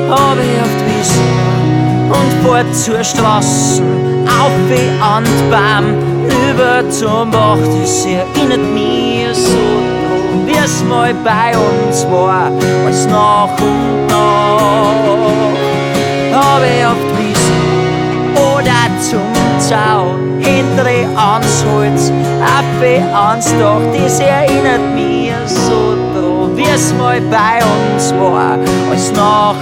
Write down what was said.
hab ich oft wissen und fahrt zur Straßen, auf wie an die Baum, über zum Bach, das erinnert mich so dran, wie es mal bei uns war, als nach und nach. Hab ich oft wissen oder zum Zaun, hintere ans Holz, auf wie ans Dach, das erinnert mich so dran, wie es mal bei uns war, als nach